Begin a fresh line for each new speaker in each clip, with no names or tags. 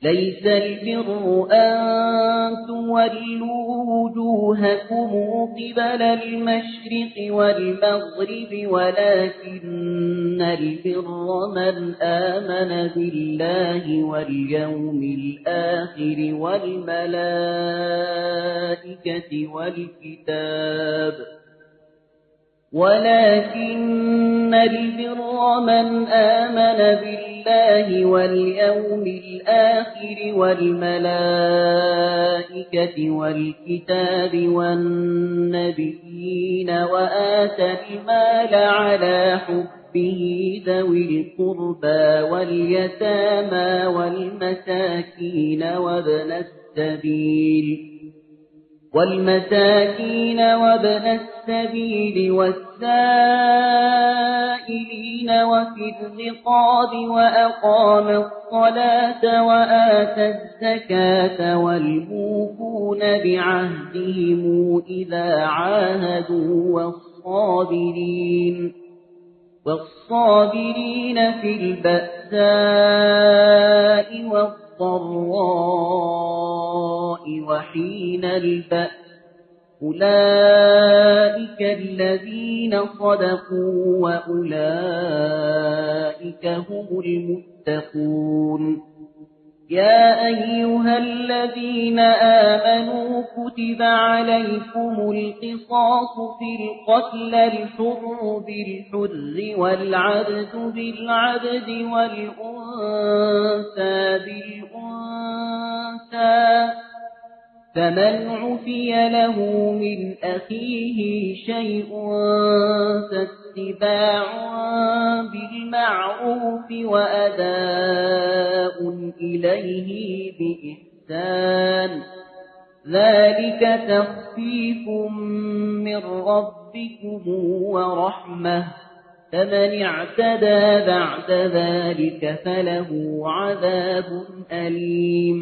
ليس البر أن تولوا وجوهكم قبل المشرق والمغرب ولكن البر من آمن بالله واليوم الآخر والملائكة والكتاب ولكن البر من آمن بالله واليوم الآخر والملائكة والكتاب والنبيين وآتى المال على حبه ذوي القربى واليتامى والمساكين وابن السبيل والسائلين وفي الرقاب وأقام الصلاة وآتى الزكاة والموفون بعهدهم إذا عاهدوا والصابرين في البأساء والضراء وحين البأس أولئك الذين صدقوا وأولئك هم المتقون يا أيها الذين آمنوا كتب عليكم القصاص في القتل الحر بالحر والعبد بالعبد والأنثى بالأنثى فمن عفي له من أخيه شيء فاتباع بالمعروف وأداء إليه بإحسان ذلك تخفيف من ربكم ورحمة فمن اعتدى بعد ذلك فله عذاب أليم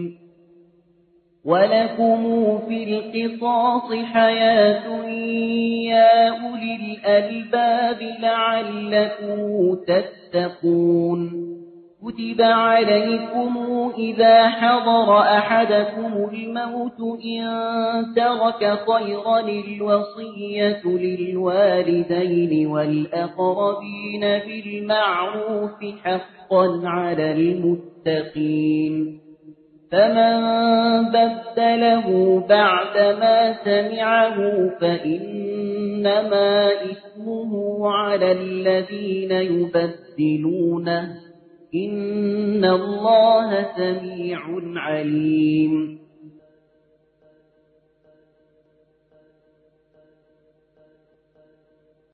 ولكم في القصاص حياة يا أولي الألباب لعلكم تتقون كتب عليكم إذا حضر أحدكم الموت إن ترك خيرا الوصية للوالدين والأقربين بالمعروف حقا على المتقين فمن بدله بعدما سمعه فإنما إثمه على الذين يبدلونه إن الله سميع عليم